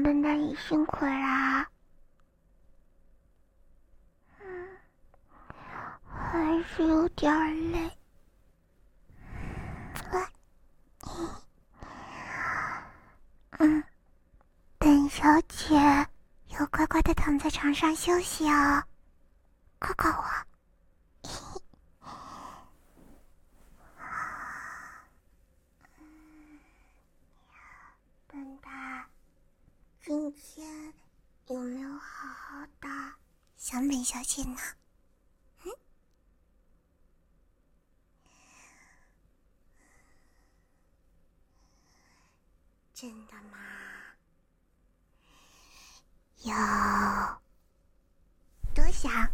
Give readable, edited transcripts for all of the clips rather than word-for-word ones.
笨蛋你辛苦啦。还是有点累。本小姐要乖乖的躺在床上休息哦，抱抱我。笨蛋，今天有没有好好的想本小姐呢？真的吗？有多想？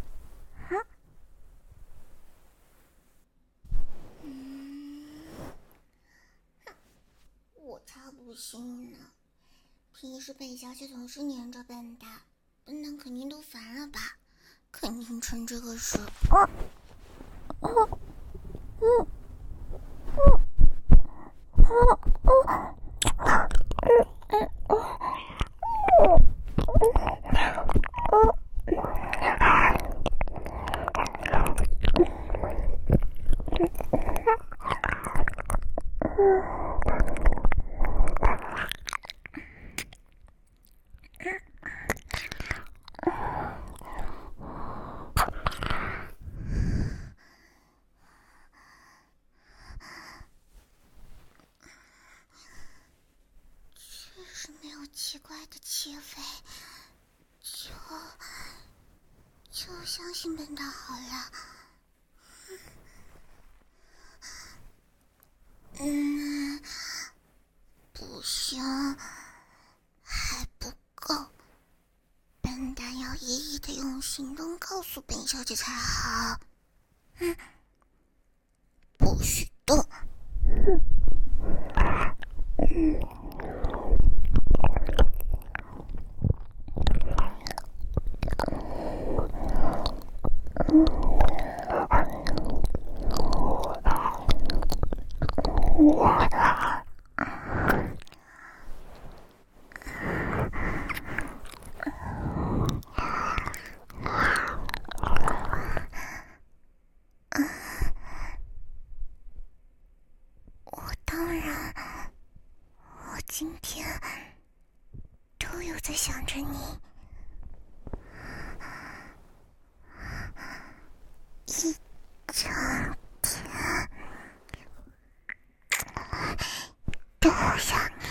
我才不信呢！平时本小姐总是黏着笨蛋，笨蛋肯定都烦了吧？肯定趁这个时候。奇怪的气味，就相信笨蛋好了。不行，还不够，笨蛋要一一的用行动告诉本小姐才好。不许动。我今天都有在想着你，一整天都想你。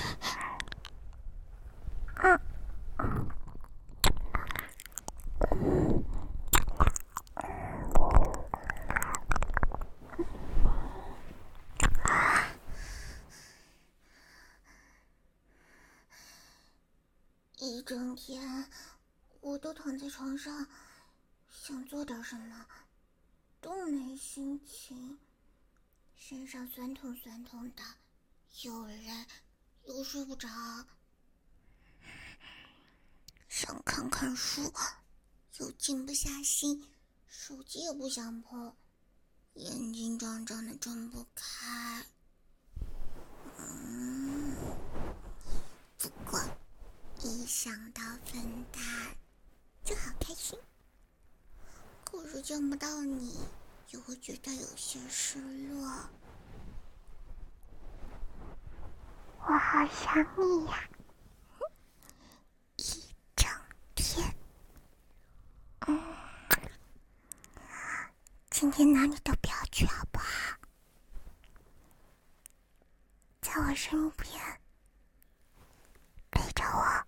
一整天我都躺在床上，想做点什么都没心情，身上酸痛酸痛的，又累又睡不着，想看看书又静不下心，手机也不想碰，眼睛胀胀的睁不开。不过一想到笨蛋就好开心，可是见不到你又会觉得有些失落。我好想你呀，一整天。今天哪里都不要去好不好？在我身边陪着我。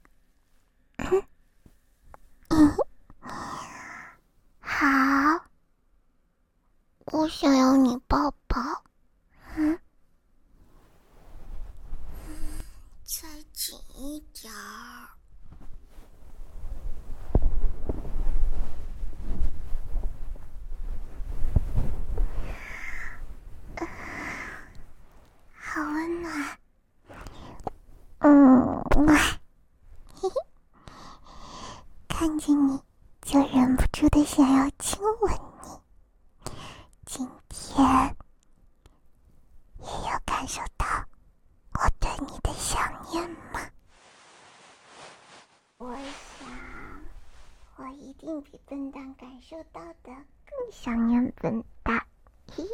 好，我想要你抱抱。再紧一点儿。好温暖。看见你就忍不住的想要亲吻你。今天也有感受到我对你的想念吗？ 比笨蛋感受到的更想念笨蛋。嘿，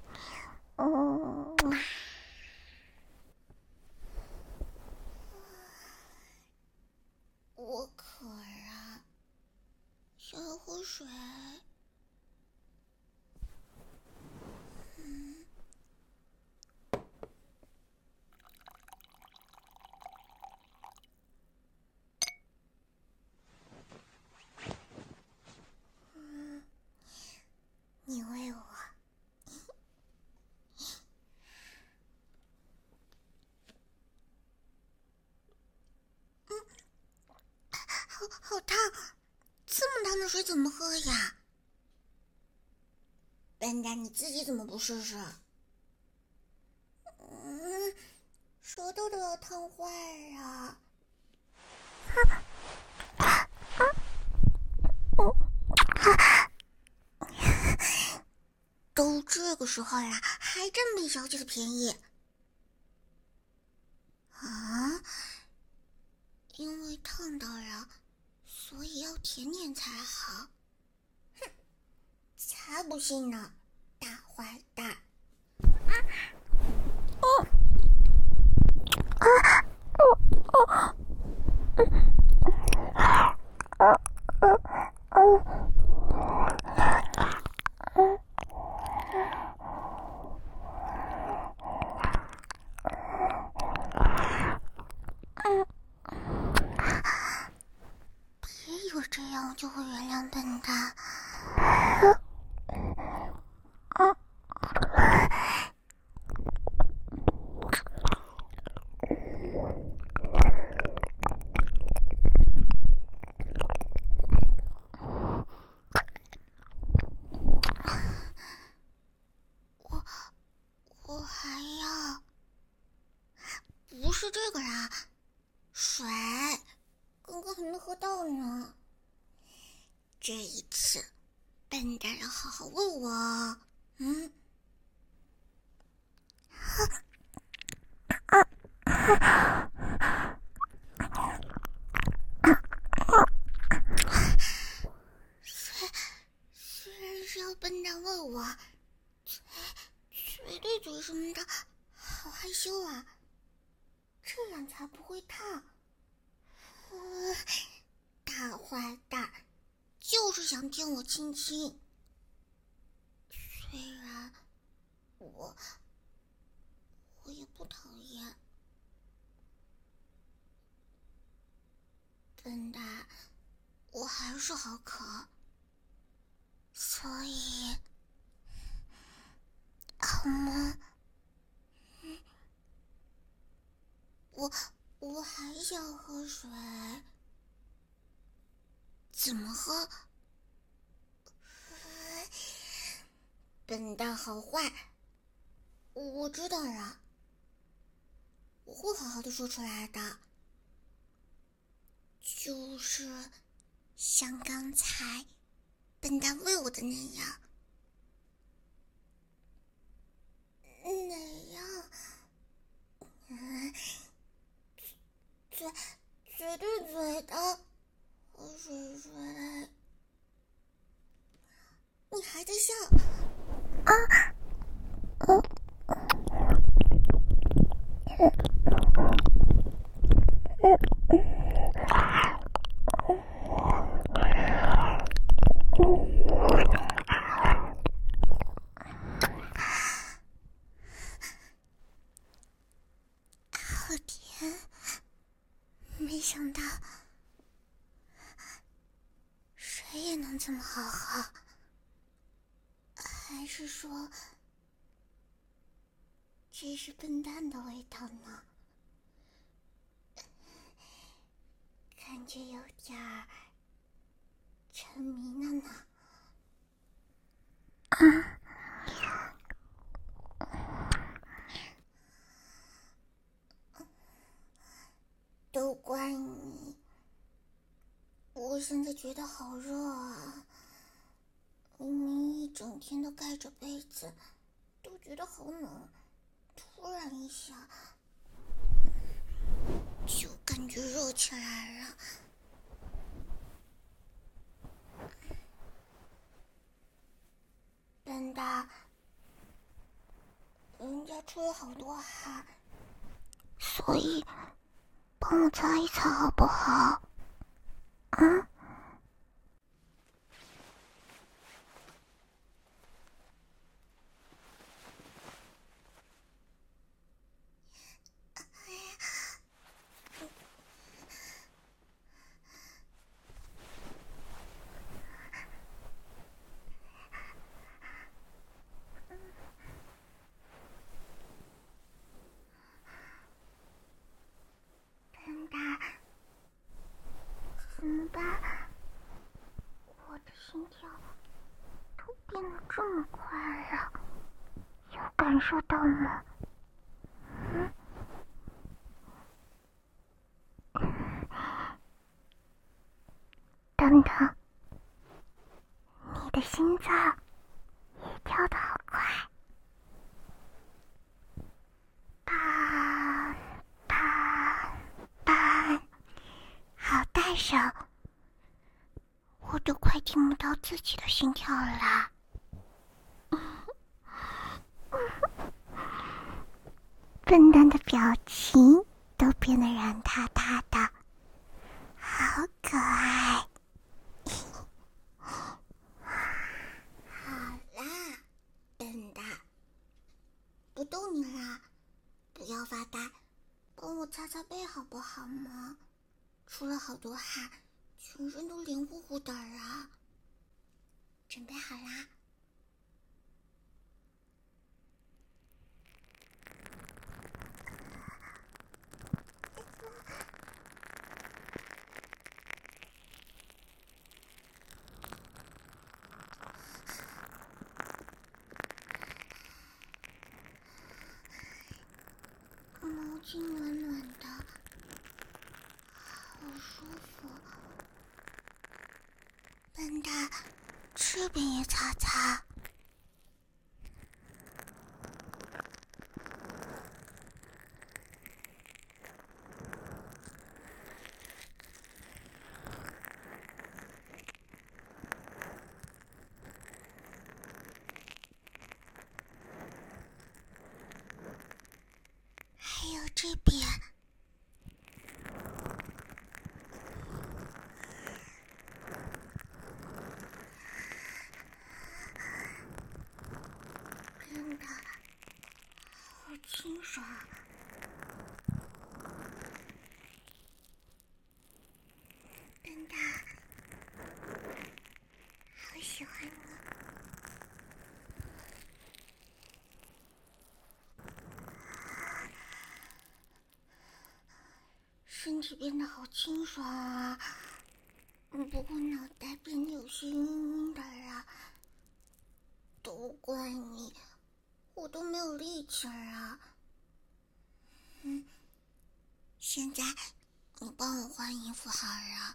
我渴了，想要喝水。你喂我。好烫，这么烫的水怎么喝呀？笨蛋，你自己怎么不试试？舌头都要烫坏了。都这个时候了，还占本小姐的便宜啊！因为烫到了，所以要舔舔才好。哼，才不信呢，大坏蛋！别以为这样我就会原谅笨蛋。我还要，不是这个啦，水，刚刚还没喝到呢。这一次，笨蛋要好好喂我。虽然是要笨蛋喂我，嘴对嘴什么的，好害羞啊，这样才不会烫。大坏蛋，就是想骗我亲亲。虽然我也不讨厌。笨蛋，我还是好渴，所以好吗？我还想喝水，怎么喝？笨蛋好坏，我知道了，我会好好的说出来的，就是像刚才笨蛋喂我的那样，嘴对嘴的喝水，你还在笑啊？好甜，没想到谁也能这么好喝，还是说这是笨蛋的味道呢？感觉有点儿沉迷了呢。都怪你，我现在觉得好热啊！明明一整天都盖着被子，都觉得好冷，突然一下就感觉热起来了。 笨蛋，人家出了好多汗，所以帮我擦一擦好不好？嗯。笨蛋，怎么办？我的心跳都变得这么快了，有感受到吗？等等，你的心脏也跳得好快，哒哒哒，好大声，我都快听不到自己的心跳了。笨蛋的表情都变得软塌塌的，好可爱。好啦，笨蛋，不逗你啦，不要发呆，帮我擦擦背好不好吗？出了好多汗，全身都黏糊糊的啊。准备好啦。毛巾暖暖的，好舒服。笨蛋，这边也擦擦。还有这边。真的好清爽。笨蛋，好喜欢你。身体变得好清爽啊，不过脑袋变得有些晕晕的了。都怪你，我都没有力气啊。现在你帮我换衣服好了。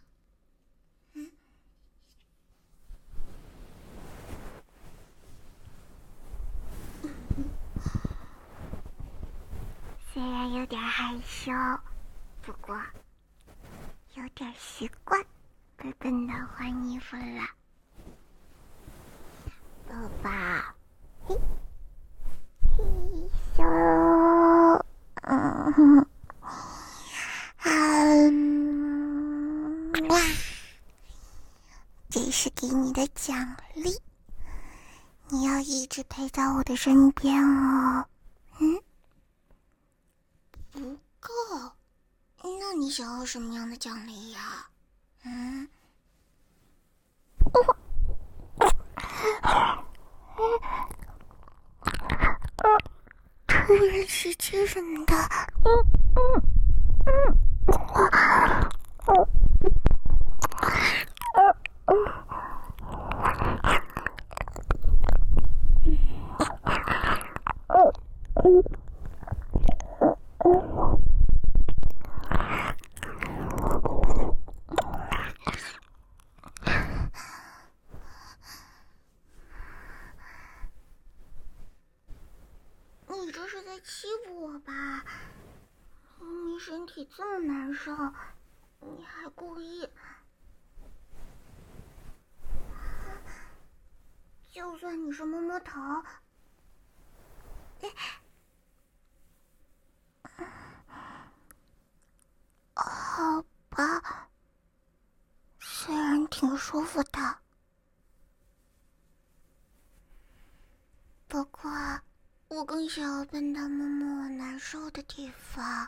虽然有点害羞，不过有点习惯被笨蛋换衣服了。宝宝，嘿，嘿咻，哇，这是给你的奖励，你要一直陪在我的身边哦。不够，那你想要什么样的奖励呀？突然时间什么的，你这是在欺负我吧？明明身体这么难受，你还故意。 就算你是摸摸头，好吧，虽然挺舒服的，不过我更想要笨蛋摸摸我难受的地方。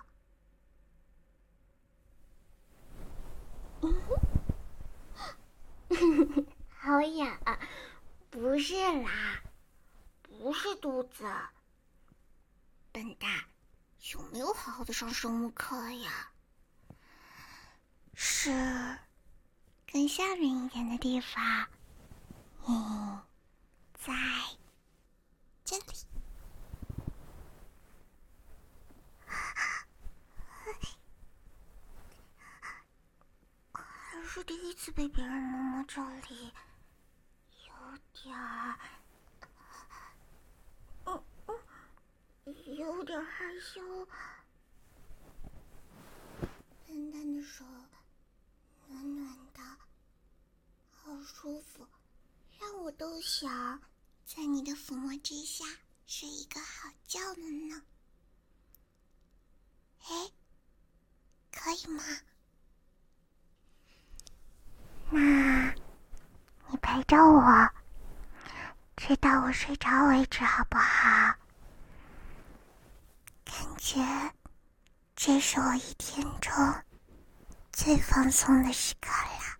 好痒，不是啦，不是肚子。笨蛋，有没有好好的上生物课呀？是更下面一点的地方。在这里。还是第一次被别人摸摸这里，有点儿，有点害羞。笨蛋的手暖暖的，好舒服，让我都想在你的抚摸之下睡一个好觉了呢。哎，可以吗？那你陪着我，直到我睡着为止，好不好？感觉这是我一天中最放松的时刻啦。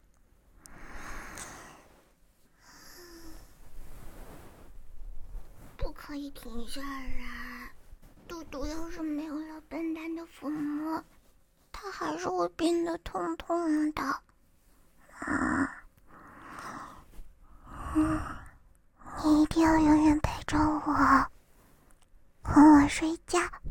不可以停下来，肚肚要是没有了笨蛋的抚摸，它还是会变得痛痛的。你一定要永远陪着我，哄我睡觉，